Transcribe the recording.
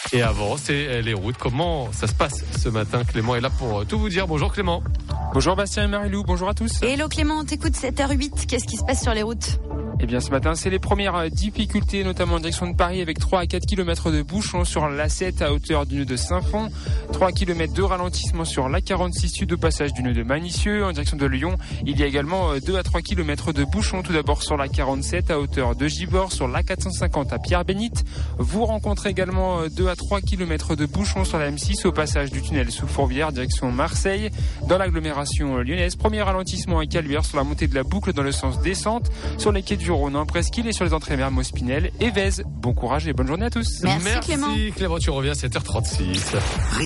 Et avant, c'est les routes. Comment ça se passe ce matin? Clément est là pour tout vous dire. Bonjour Clément. Bonjour Bastien et Marilou, bonjour à tous. Hello Clément, t'écoutes 7h08, qu'est-ce qui se passe sur les routes? Eh bien ce matin, c'est les premières difficultés, notamment en direction de Paris, avec 3 à 4 km de bouchons sur l'A7 à hauteur du nœud de Saint-Fond, 3 km de ralentissement sur l'A46 sud au passage du nœud de Magnissieux. En direction de Lyon, il y a également 2 à 3 km de bouchons, tout d'abord sur l'A47 à hauteur de Givors, sur l'A450 à Pierre-Bénite. Vous rencontrez également 2 à 3 km de bouchons sur la M6 au passage du tunnel sous Fourvière, direction Marseille. Dans l'agglomération lyonnaise, premier ralentissement à Caluire sur la montée de la boucle dans le sens descente, sur les quais du Rhône en Presqu'île et sur les entrées vers Mospinel et Vèze. Bon courage et bonne journée à tous. Merci Clément. Clément, tu reviens à 7h36.